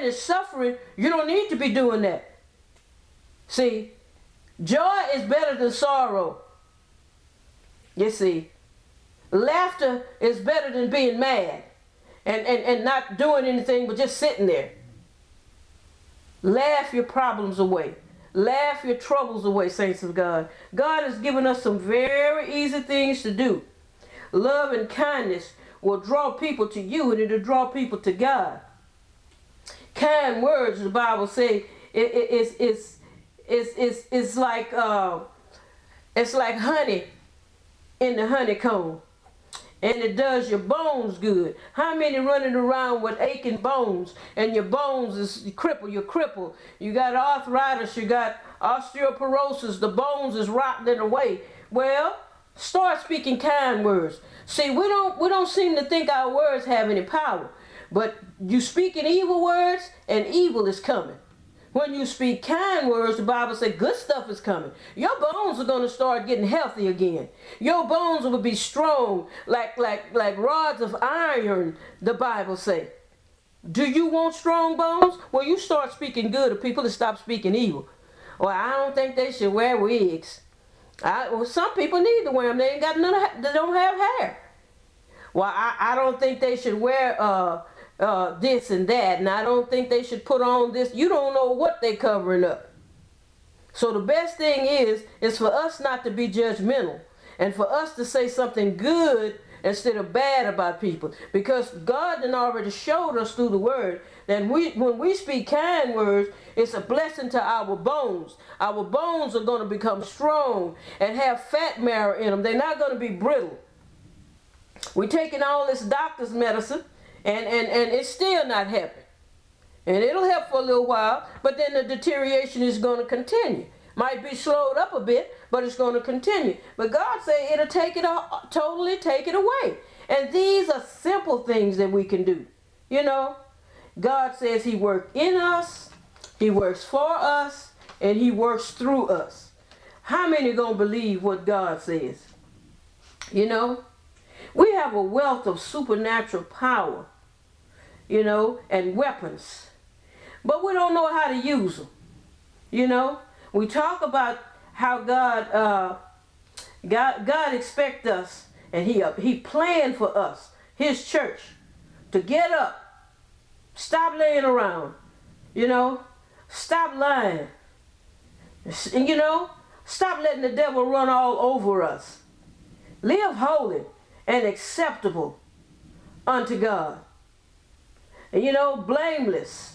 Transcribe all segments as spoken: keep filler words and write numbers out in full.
is suffering, you don't need to be doing that. See, joy is better than sorrow. You see, laughter is better than being mad and, and, and not doing anything but just sitting there. Laugh your problems away. Laugh your troubles away, saints of God. God has given us some very easy things to do. Love and kindness will draw people to you, and it'll draw people to God. Kind words, the Bible says, it, it, it's, it's, it's, it's, it's like uh, it's like honey in the honeycomb, and it does your bones good. How many running around with aching bones, and your bones is crippled? You're crippled. You got arthritis. You got osteoporosis. The bones is rotting away. Well, start speaking kind words. See, we don't we don't seem to think our words have any power, but you speaking evil words, and evil is coming. When you speak kind words, the Bible says good stuff is coming. Your bones are going to start getting healthy again. Your bones will be strong like, like, like rods of iron, the Bible says. Do you want strong bones? Well, you start speaking good to people and stop speaking evil. Well, I don't think they should wear wigs. I, well, some people need to wear them. They ain't got none. They don't have hair. Well, I, I don't think they should wear uh, uh, this and that, and I don't think they should put on this. You don't know what they're covering up. So the best thing is, is for us not to be judgmental, and for us to say something good instead of bad about people, because God done already showed us through the word that we, when we speak kind words, it's a blessing to our bones. Our bones are going to become strong and have fat marrow in them. They're not going to be brittle. We're taking all this doctor's medicine, and, and, and it's still not helping. And it'll help for a little while, but then the deterioration is going to continue. Might be slowed up a bit, but it's going to continue. But God said it'll take it all, totally take it away. And these are simple things that we can do. You know, God says he works in us, he works for us, and he works through us. How many are going to believe what God says? You know, we have a wealth of supernatural power, you know, and weapons. But we don't know how to use them. You know, we talk about how God, uh, God, God expects us, and He uh, He planned for us, His church, to get up, stop laying around, you know, stop lying, and you know, stop letting the devil run all over us. Live holy and acceptable unto God, and you know, blameless.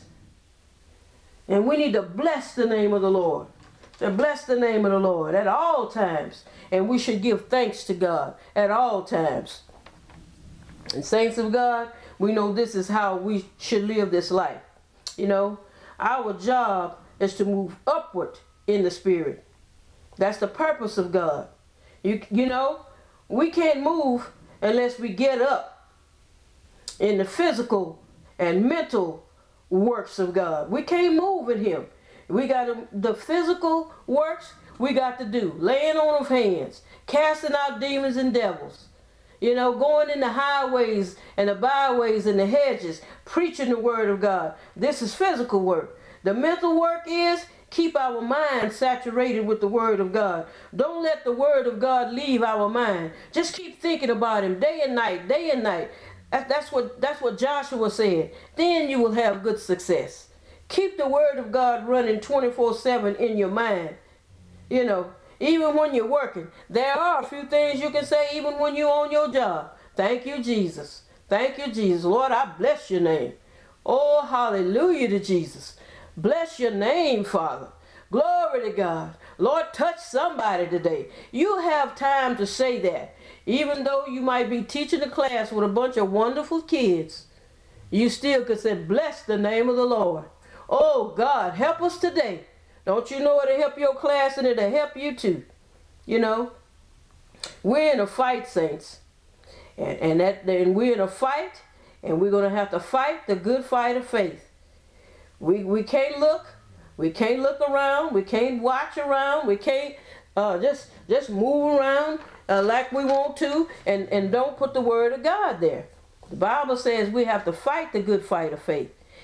And we need to bless the name of the Lord. To bless the name of the Lord at all times. And we should give thanks to God at all times. And saints of God, we know this is how we should live this life. You know, our job is to move upward in the spirit. That's the purpose of God. You, you know, we can't move unless we get up in the physical and mental works of God. We can't move in him. We got to, the physical works we got to do. Laying on of hands, casting out demons and devils. You know, going in the highways and the byways and the hedges, preaching the word of God. This is physical work. The mental work is keep our mind saturated with the word of God. Don't let the word of God leave our mind. Just keep thinking about him day and night, day and night. That's what, that's what Joshua said. Then you will have good success. Keep the word of God running twenty-four seven in your mind. You know, even when you're working. There are a few things you can say even when you're on your job. Thank you, Jesus. Thank you, Jesus. Lord, I bless your name. Oh, hallelujah to Jesus. Bless your name, Father. Glory to God. Lord, touch somebody today. You have time to say that. Even though you might be teaching a class with a bunch of wonderful kids, you still could say, bless the name of the Lord. Oh, God, help us today. Don't you know it'll help your class and it'll help you too? You know, we're in a fight, saints. And, and, that, and we're in a fight, and we're going to have to fight the good fight of faith. We, we can't look. We can't look around. We can't watch around. We can't uh, just, just move around Uh, like we want to, and, and don't put the word of God there. The Bible says we have to fight the good fight of faith.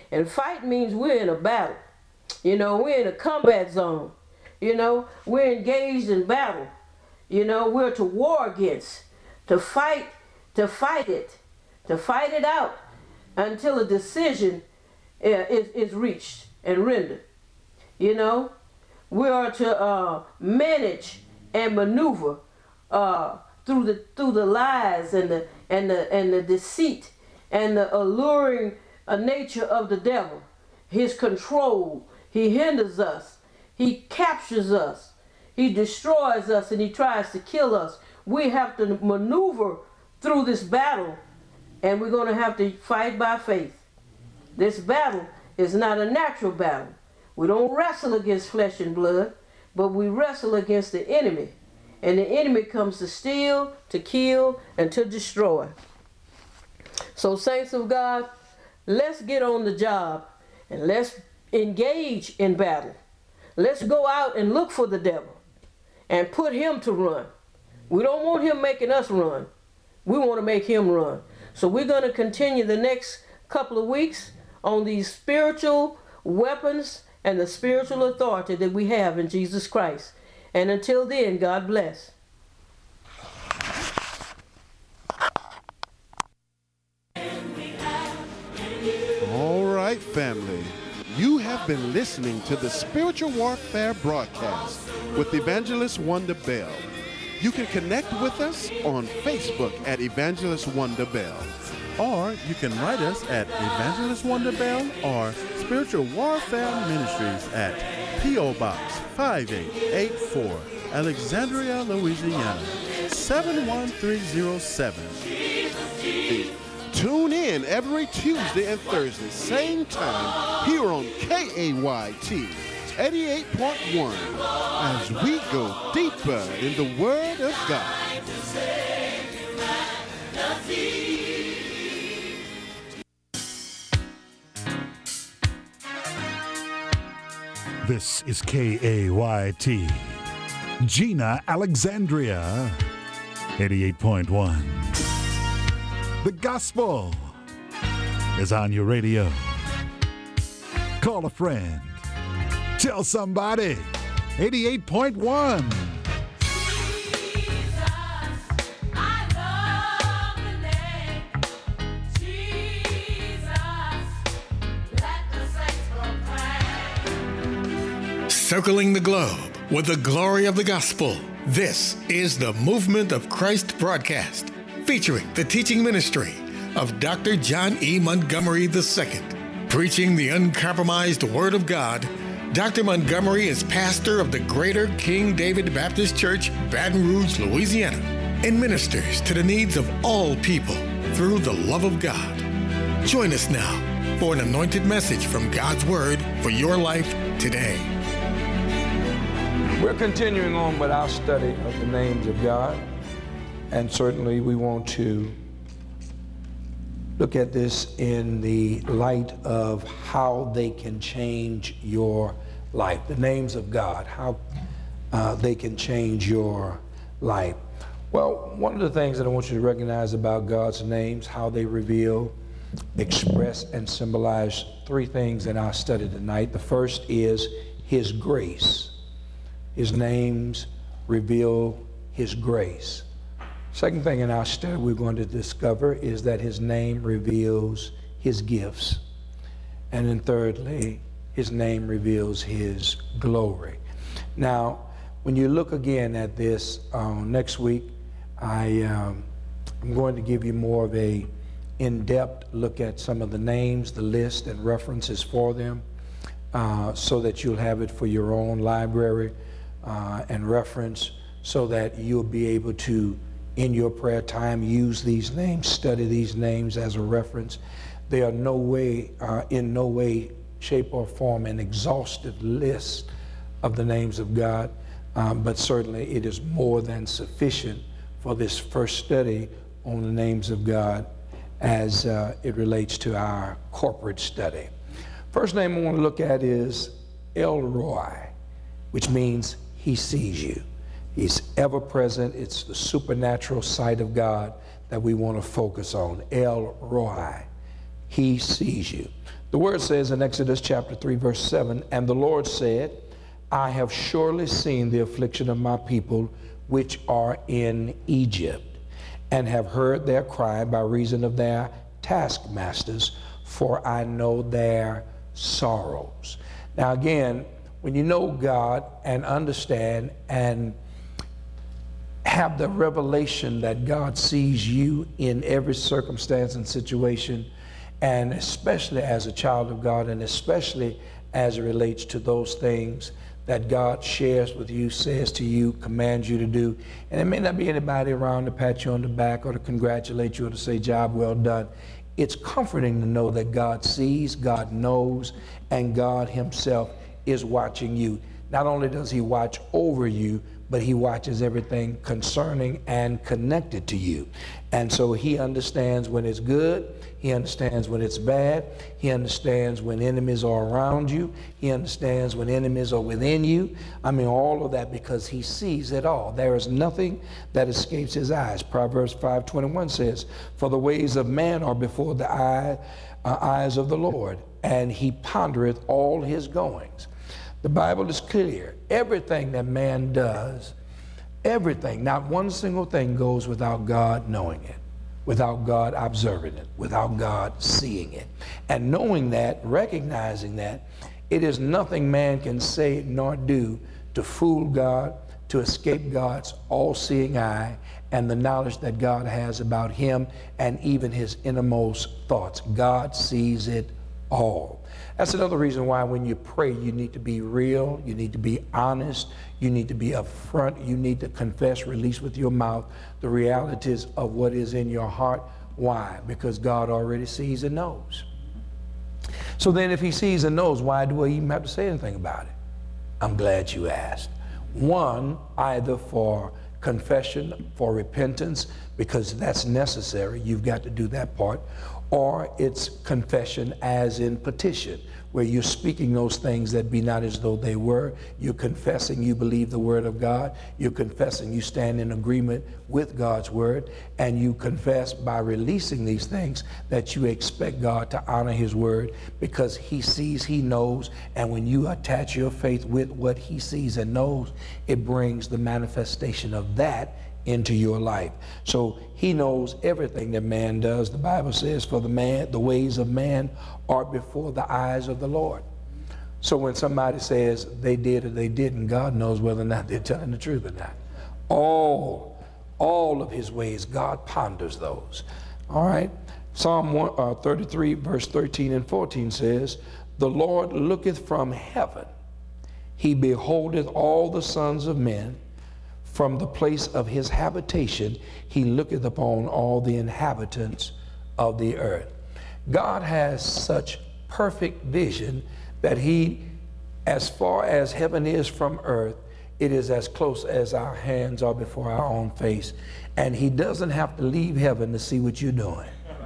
And fight means we're in a battle. You know, we're in a combat zone. You know, we're engaged in battle. You know, we're to war against, to fight, to fight it, to fight it out until a decision is, is reached and rendered. You know, we are to uh, manage and maneuver uh, through the through the lies and the and the and the deceit and the alluring uh, nature of the devil. His control. He hinders us. He captures us. He destroys us, and he tries to kill us. We have to maneuver through this battle, and we're going to have to fight by faith. This battle is not a natural battle. We don't wrestle against flesh and blood, but we wrestle against the enemy. And the enemy comes to steal, to kill, and to destroy. So, saints of God, let's get on the job and let's engage in battle. Let's go out and look for the devil and put him to run. We don't want him making us run. We want to make him run. So we're going to continue the next couple of weeks on these spiritual weapons and the spiritual authority that we have in Jesus Christ. And until then, God bless. All right, family. You have been listening to the Spiritual Warfare Broadcast with Evangelist Wanda Bell. You can connect with us on Facebook at Evangelist Wanda Bell. Or you can write us at Evangelist Wanda Bell or Spiritual Warfare Ministries at P O Box five eight eight four, Alexandria, Louisiana, seven one three zero seven. Tune in every Tuesday and Thursday, same time, here on K A Y T eighty-eight point one, as we go deeper in the Word of God. This is K A Y T, Gina, Alexandria, eighty-eight point one. The gospel is on your radio. Call a friend. Tell somebody. eighty-eight point one. Circling the globe with the glory of the gospel. This is the Movement of Christ broadcast, featuring the teaching ministry of Doctor John E. Montgomery the Second. Preaching the uncompromised Word of God, Doctor Montgomery is pastor of the Greater King David Baptist Church, Baton Rouge, Louisiana, and ministers to the needs of all people through the love of God. Join us now for an anointed message from God's Word for your life today. We're continuing on with our study of the names of God, and certainly we want to look at this in the light of how they can change your life. The names of God, how uh, they can change your life. Well, one of the things that I want you to recognize about God's names, how they reveal, express, and symbolize three things in our study tonight. The first is His grace. His names reveal His grace. Second thing in our study we're going to discover is that His name reveals His gifts. And then thirdly, His name reveals His glory. Now, when you look again at this uh, next week, I, um, I'm going to give you more of a in-depth look at some of the names, the list, and references for them, uh, so that you'll have it for your own library uh, and reference, so that you'll be able to, in your prayer time, use these names, study these names as a reference. They are no way, uh, in no way, shape, or form an exhaustive list of the names of God, um, but certainly it is more than sufficient for this first study on the names of God as uh, it relates to our corporate study. First name I want to look at is El Roi, which means He sees you. He's ever present. It's the supernatural sight of God that we want to focus on. El Roi, He sees you. The word says in Exodus chapter three, verse seven, and the Lord said, I have surely seen the affliction of my people which are in Egypt, and have heard their cry by reason of their taskmasters, for I know their sorrows. Now again, when you know God and understand and have the revelation that God sees you in every circumstance and situation, and especially as a child of God, and especially as it relates to those things that God shares with you, says to you, commands you to do. And it may not be anybody around to pat you on the back or to congratulate you or to say, job well done. It's comforting to know that God sees, God knows, and God himself is watching you. Not only does he watch over you, but he watches everything concerning and connected to you. And so he understands when it's good, he understands when it's bad, he understands when enemies are around you, he understands when enemies are within you. I mean, all of that, because he sees it all. There is nothing that escapes his eyes. Proverbs five twenty-one says, for the ways of man are before the eye, uh, eyes of the Lord, and he pondereth all his goings. The Bible is clear. Everything that man does, everything, not one single thing goes without God knowing it, without God observing it, without God seeing it. And knowing that, recognizing that, it is nothing man can say nor do to fool God, to escape God's all-seeing eye and the knowledge that God has about him and even his innermost thoughts. God sees it all. That's another reason why when you pray, you need to be real, you need to be honest, you need to be upfront, you need to confess, release with your mouth the realities of what is in your heart. Why? Because God already sees and knows. So then if he sees and knows, why do I even have to say anything about it? I'm glad you asked. One, either for confession, for repentance, because that's necessary, you've got to do that part, or it's confession as in petition, where you're speaking those things that be not as though they were. You're confessing you believe the word of God. You're confessing you stand in agreement with God's word. And you confess by releasing these things that you expect God to honor his word, because he sees, he knows. And when you attach your faith with what he sees and knows, it brings the manifestation of that into your life. So he knows everything that man does. The Bible says, for the man, the ways of man are before the eyes of the Lord. So when somebody says they did or they didn't, God knows whether or not they're telling the truth or not. All, all of his ways, God ponders those. All right. Psalm one, uh, thirty-three, verse thirteen and fourteen says, the Lord looketh from heaven. He beholdeth all the sons of men. From the place of his habitation, he looketh upon all the inhabitants of the earth. God has such perfect vision that he, as far as heaven is from earth, it is as close as our hands are before our own face. And he doesn't have to leave heaven to see what you're doing.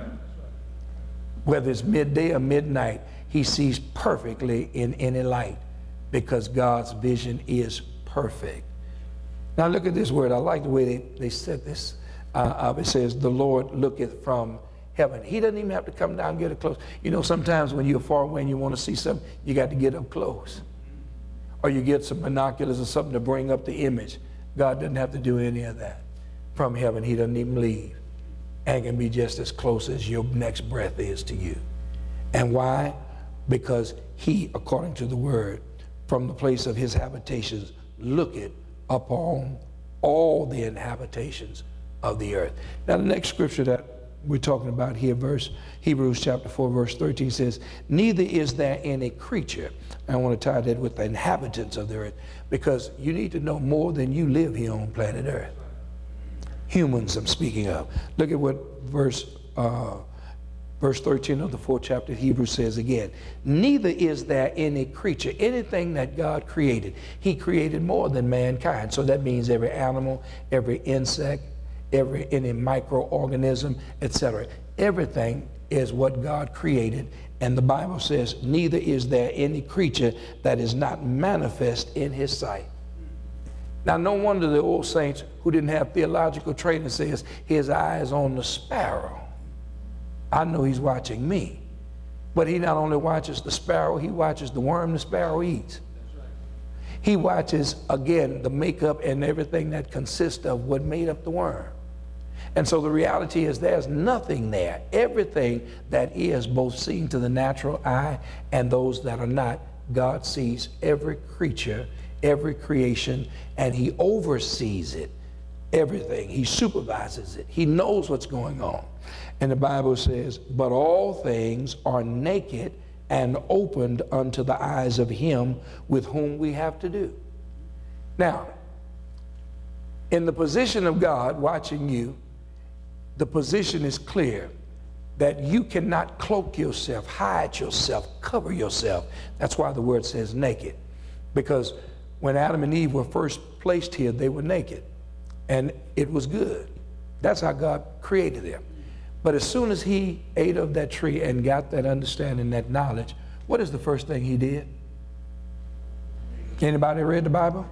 Whether it's midday or midnight, he sees perfectly in any light, because God's vision is perfect. Now look at this word. I like the way they, they said this. Uh, it says, the Lord looketh from heaven. He doesn't even have to come down and get up close. You know, sometimes when you're far away and you want to see something, you got to get up close. Or you get some binoculars or something to bring up the image. God doesn't have to do any of that. From heaven, he doesn't even leave. And can be just as close as your next breath is to you. And why? Because he, according to the word, from the place of his habitations, looketh upon all the inhabitations of the earth. Now the next scripture that we're talking about here, verse Hebrews chapter four, verse thirteen says, neither is there any creature. I want to tie that with the inhabitants of the earth, because you need to know more than you live here on planet earth. Humans I'm speaking of. Look at what verse uh, Verse thirteen of the fourth chapter of Hebrews says again, neither is there any creature, anything that God created. He created more than mankind. So that means every animal, every insect, every any microorganism, et cetera. Everything is what God created. And the Bible says, neither is there any creature that is not manifest in his sight. Now, no wonder the old saints who didn't have theological training says, his eye is on the sparrow. I know he's watching me. But he not only watches the sparrow, he watches the worm the sparrow eats. He watches, again, the makeup and everything that consists of what made up the worm. And so the reality is there's nothing there. Everything that is both seen to the natural eye and those that are not, God sees every creature, every creation, and he oversees it, everything. He supervises it. He knows what's going on. And the Bible says, but all things are naked and opened unto the eyes of him with whom we have to do. Now, in the position of God watching you, the position is clear that you cannot cloak yourself, hide yourself, cover yourself. That's why the word says naked. Because when Adam and Eve were first placed here, they were naked. And it was good. That's how God created them. But as soon as he ate of that tree and got that understanding, that knowledge, what is the first thing he did? Anybody read the Bible?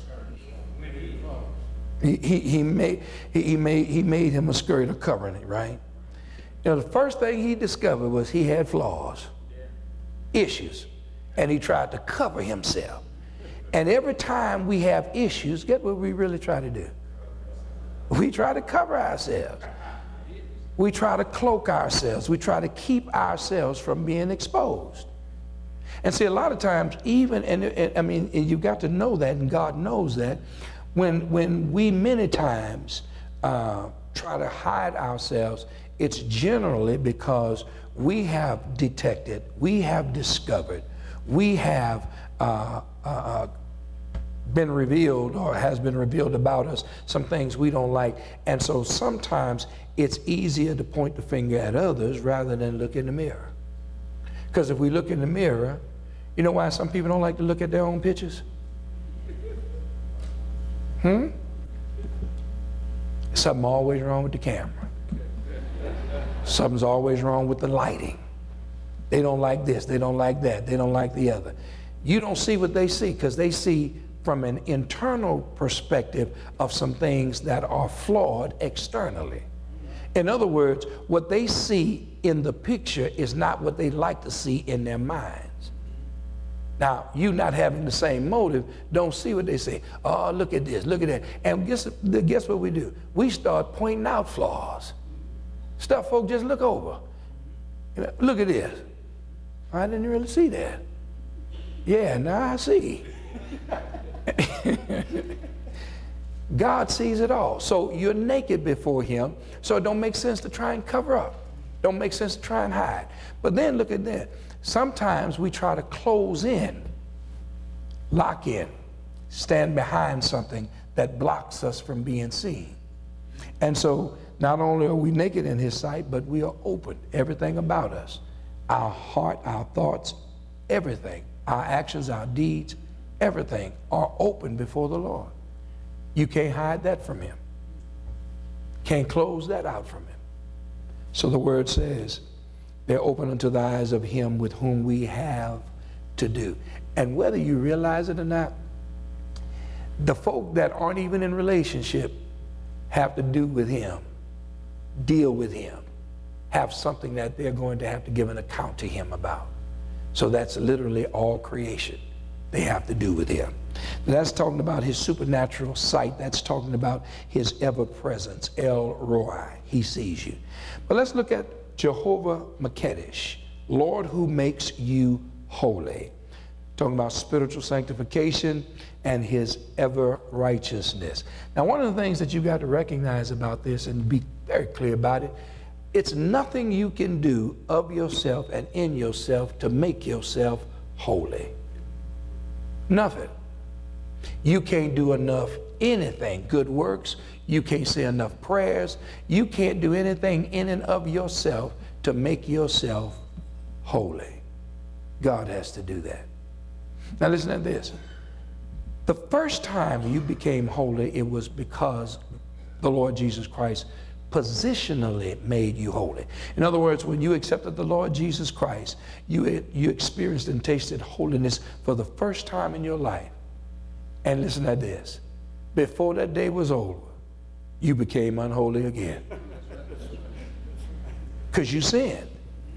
He, he, he, made, he, he, made, he made him a skirt, a covering, right? You know, the first thing he discovered was he had flaws, issues, and he tried to cover himself. And every time we have issues, get what we really try to do? We try to cover ourselves. We try to cloak ourselves. We try to keep ourselves from being exposed. And see, a lot of times, even, and, and I mean, and you've got to know that, and God knows that, when, when we many times uh, try to hide ourselves, it's generally because we have detected, we have discovered, we have uh, uh, been revealed or has been revealed about us some things we don't like. And so sometimes it's easier to point the finger at others rather than look in the mirror. Because if we look in the mirror, you know why some people don't like to look at their own pictures? Hmm? Something always wrong with the camera. Something's always wrong with the lighting. They don't like this, they don't like that, they don't like the other. You don't see what they see because they see from an internal perspective of some things that are flawed externally. In other words, what they see in the picture is not what they like to see in their minds. Now, you not having the same motive, don't see what they say. Oh, look at this, look at that. And guess, guess what we do? We start pointing out flaws. Stuff folk just look over. You know, look at this. I didn't really see that. Yeah, now I see. God sees it all. So you're naked before him, so it don't make sense to try and cover up. Don't make sense to try and hide. But then look at that. Sometimes we try to close in, lock in, stand behind something that blocks us from being seen. And so not only are we naked in his sight, but we are open. Everything about us, our heart, our thoughts, everything, our actions, our deeds, everything are open before the Lord. You can't hide that from him. Can't close that out from him. So the word says, they're open unto the eyes of him with whom we have to do. And whether you realize it or not, the folk that aren't even in relationship have to do with him, deal with him, have something that they're going to have to give an account to him about. So that's literally all creation. They have to do with him. That's talking about his supernatural sight. That's talking about his ever-presence, El Roi. He sees you. But let's look at Jehovah Makedesh, Lord who makes you holy. Talking about spiritual sanctification and his ever-righteousness. Now, one of the things that you got to recognize about this and be very clear about it, it's nothing you can do of yourself and in yourself to make yourself holy. Nothing. You can't do enough anything, good works. You can't say enough prayers. You can't do anything in and of yourself to make yourself holy. God has to do that. Now listen to this. The first time you became holy, it was because the Lord Jesus Christ positionally made you holy. In other words, when you accepted the Lord Jesus Christ, you, you experienced and tasted holiness for the first time in your life. And listen to this. Before that day was over, you became unholy again. Because you sinned.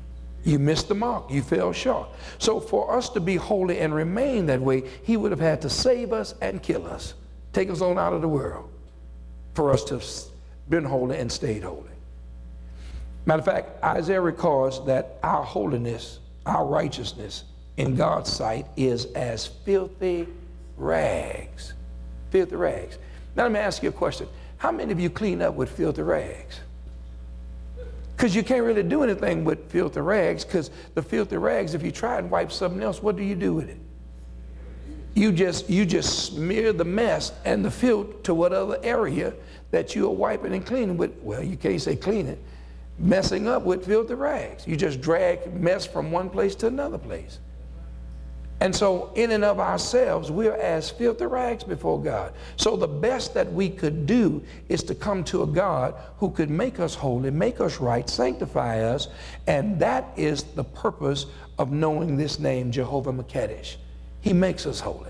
You missed the mark. You fell short. So for us to be holy and remain that way, he would have had to save us and kill us, take us on out of the world for us to have been holy and stayed holy. Matter of fact, Isaiah records that our holiness, our righteousness in God's sight is as filthy rags. Filthy rags. Now let me ask you a question. How many of you clean up with filthy rags? Because you can't really do anything with filthy rags, because the filthy rags, if you try and wipe something else, what do you do with it? You just, you just smear the mess and the filth to whatever area that you are wiping and cleaning with. Well, you can't say cleaning. Messing up with filthy rags. You just drag mess from one place to another place. And so in and of ourselves, we're as filthy rags before God. So the best that we could do is to come to a God who could make us holy, make us right, sanctify us. And that is the purpose of knowing this name, Jehovah Makadesh. He makes us holy.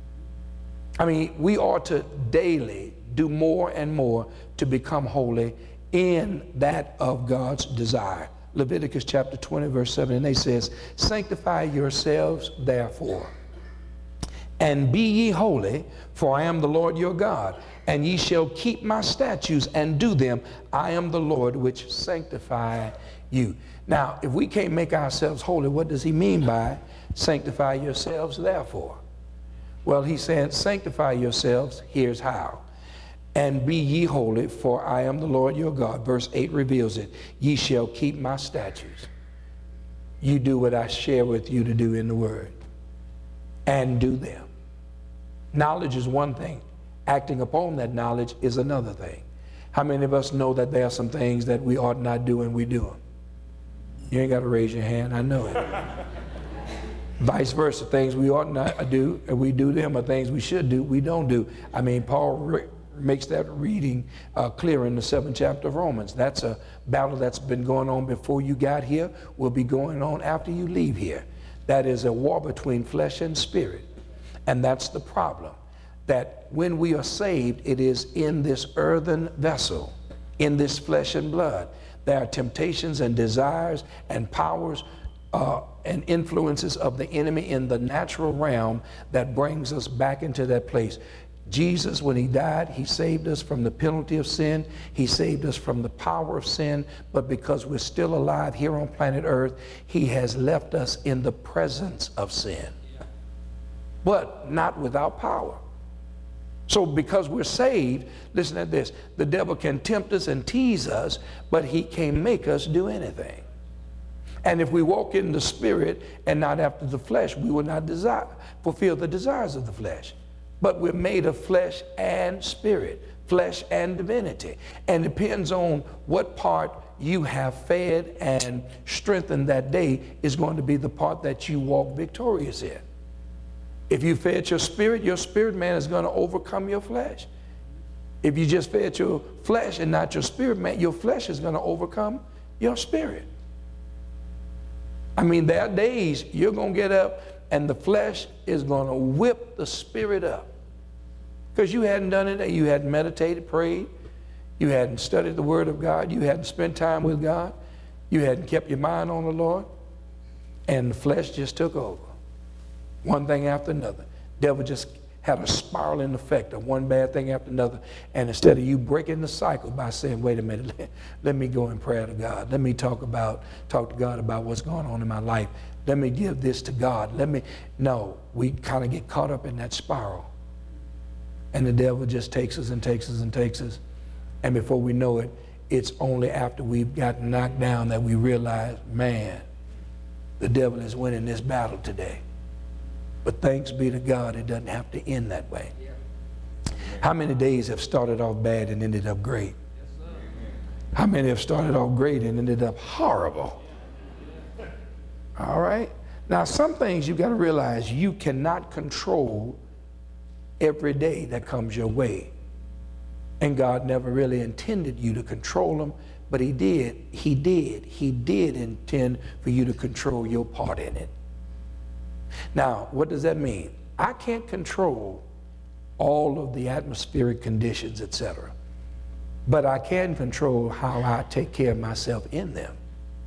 I mean, we ought to daily do more and more to become holy in that of God's desire. Leviticus chapter twenty, verse seven and eight says, sanctify yourselves therefore, and be ye holy, for I am the Lord your God, and ye shall keep my statutes and do them. I am the Lord which sanctify you. Now, if we can't make ourselves holy, what does he mean by sanctify yourselves therefore? Well, he's saying sanctify yourselves, here's how. And be ye holy, for I am the Lord your God. Verse eight reveals it. Ye shall keep my statutes. You do what I share with you to do in the word. And do them. Knowledge is one thing. Acting upon that knowledge is another thing. How many of us know that there are some things that we ought not do and we do them? You ain't got to raise your hand. I know it. Vice versa. Things we ought not do and we do them, or things we should do, we don't do. I mean, Paul makes that reading uh, clear in the seventh chapter of Romans. That's a battle that's been going on before you got here, will be going on after you leave here. That is a war between flesh and spirit. And that's the problem, that when we are saved, it is in this earthen vessel, in this flesh and blood. There are temptations and desires and powers uh, and influences of the enemy in the natural realm that brings us back into that place. Jesus, when he died, he saved us from the penalty of sin. He saved us from the power of sin. But because we're still alive here on planet Earth, he has left us in the presence of sin. But not without power. So because we're saved, listen to this, the devil can tempt us and tease us, but he can't make us do anything. And if we walk in the spirit and not after the flesh, we will not desire, fulfill the desires of the flesh. But we're made of flesh and spirit, flesh and divinity. And it depends on what part you have fed and strengthened that day is going to be the part that you walk victorious in. If you fed your spirit, your spirit man is going to overcome your flesh. If you just fed your flesh and not your spirit man, your flesh is going to overcome your spirit. I mean, there are days you're going to get up and the flesh is going to whip the spirit up. Because you hadn't done it, you hadn't meditated, prayed, you hadn't studied the Word of God, you hadn't spent time with God, you hadn't kept your mind on the Lord, and the flesh just took over. One thing after another. Devil just had a spiraling effect of one bad thing after another. And instead of you breaking the cycle by saying, wait a minute, let, let me go in prayer to God. Let me talk about, talk to God about what's going on in my life. Let me give this to God. Let me, no, we kind of get caught up in that spiral. And the devil just takes us and takes us and takes us. And before we know it, it's only after we've gotten knocked down that we realize, man, the devil is winning this battle today. But thanks be to God, it doesn't have to end that way. How many days have started off bad and ended up great? How many have started off great and ended up horrible? All right? Now, some things you've got to realize you cannot control every day that comes your way. And God never really intended you to control them, but he did. He did. He did intend for you to control your part in it. Now, what does that mean? I can't control all of the atmospheric conditions, et cetera, but I can control how I take care of myself in them.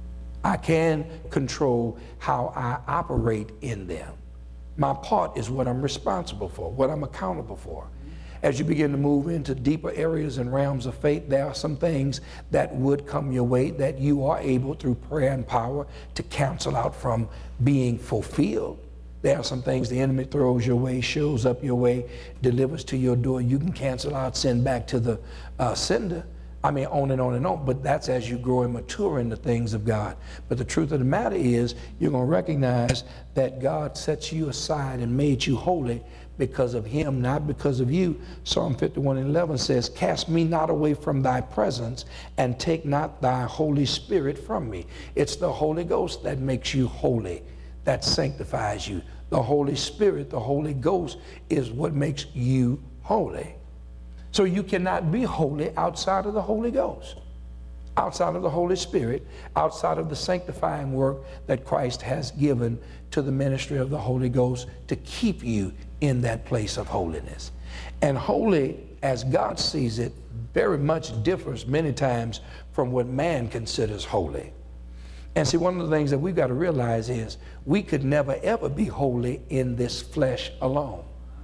I can control how I operate in them. My part is what I'm responsible for, what I'm accountable for. As you begin to move into deeper areas and realms of faith, there are some things that would come your way that you are able, through prayer and power, to cancel out from being fulfilled. There are some things the enemy throws your way, shows up your way, delivers to your door. You can cancel out, send back to the uh, sender. I mean, on and on and on. But that's as you grow and mature in the things of God. But the truth of the matter is, you're going to recognize that God sets you aside and made you holy because of him, not because of you. Psalm fifty-one and eleven says, cast me not away from thy presence, and take not thy Holy Spirit from me. It's the Holy Ghost that makes you holy, that sanctifies you. The Holy Spirit, the Holy Ghost, is what makes you holy. So you cannot be holy outside of the Holy Ghost, outside of the Holy Spirit, outside of the sanctifying work that Christ has given to the ministry of the Holy Ghost to keep you in that place of holiness. And holy, as God sees it, very much differs many times from what man considers holy. And see, one of the things that we've got to realize is we could never ever be holy in this flesh alone.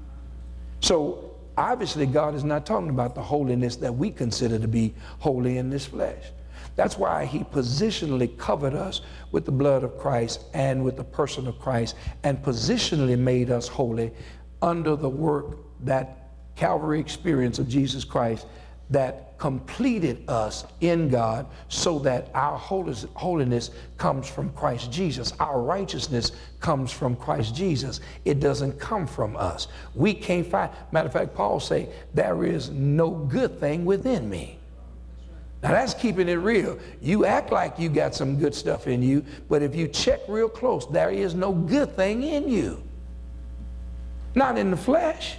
So obviously God is not talking about the holiness that we consider to be holy in this flesh. That's why he positionally covered us with the blood of Christ and with the person of Christ, and positionally made us holy under the work, that Calvary experience of Jesus Christ, that completed us in God, so that our holiness comes from Christ Jesus. Our righteousness comes from Christ Jesus. It doesn't come from us. We can't find, matter of fact, Paul say, there is no good thing within me. Now that's keeping it real. You act like you got some good stuff in you, but if you check real close, there is no good thing in you. Not in the flesh.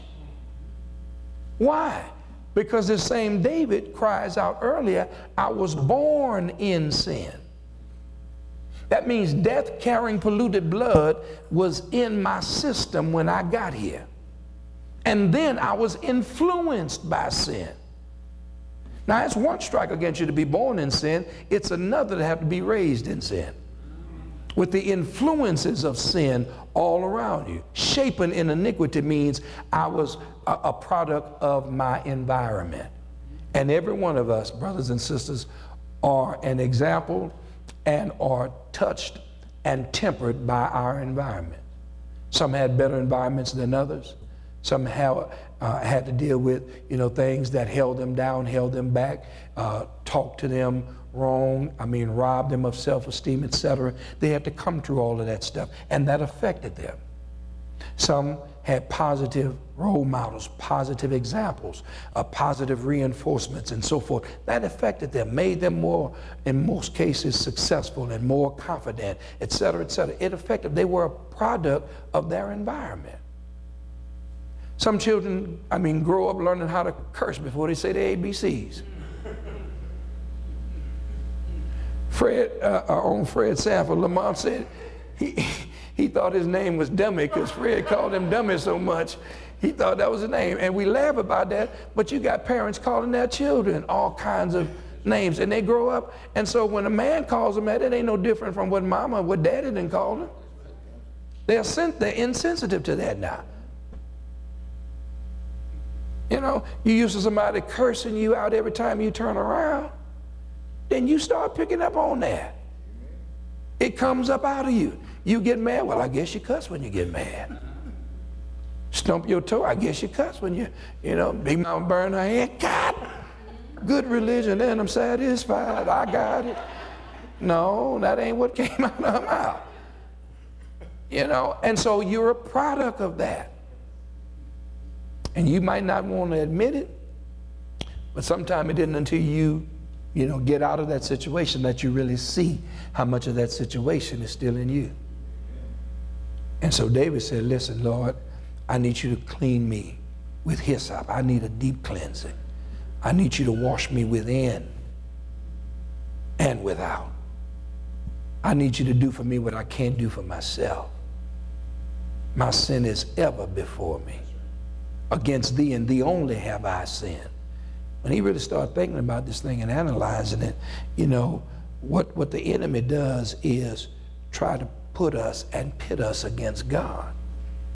Why? Because the same David cries out earlier, I was born in sin. That means death-carrying polluted blood was in my system when I got here. And then I was influenced by sin. Now, it's one strike against you to be born in sin. It's another to have to be raised in sin, with the influences of sin all around you. Shapen in iniquity means I was a, a product of my environment. And every one of us, brothers and sisters, are an example and are touched and tempered by our environment. Some had better environments than others. Some have, uh, had to deal with, you know, things that held them down, held them back, uh, talked to them wrong, I mean, robbed them of self-esteem, et cetera. They had to come through all of that stuff, and that affected them. Some had positive role models, positive examples, uh, positive reinforcements, and so forth. That affected them, made them more, in most cases, successful and more confident, et cetera, et cetera. It affected, they were a product of their environment. Some children, I mean, grow up learning how to curse before they say the A B Cs. Fred, uh, our own Fred Sanford, Lamont said he, he thought his name was Dummy because Fred called him Dummy so much. He thought that was his name. And we laugh about that, but you got parents calling their children all kinds of names, and they grow up. And so when a man calls them that, it ain't no different from what mama, what daddy didn't call them. They're, sen they're insensitive to that now. You know, you used to somebody cursing you out every time you turn around, then you start picking up on that. It comes up out of you. You get mad, well, I guess you cuss when you get mad. Stump your toe, I guess you cuss when you, you know, Big Mama burn her head. God, good religion, and I'm satisfied, I got it. No, that ain't what came out of her mouth. You know, and so you're a product of that. And you might not want to admit it, but sometimes it isn't until you, you know, get out of that situation that you really see how much of that situation is still in you. And so David said, listen, Lord, I need you to clean me with hyssop. I need a deep cleansing. I need you to wash me within and without. I need you to do for me what I can't do for myself. My sin is ever before me. Against thee and thee only have I sinned. When he really started thinking about this thing and analyzing it, you know, what, what the enemy does is try to put us and pit us against God.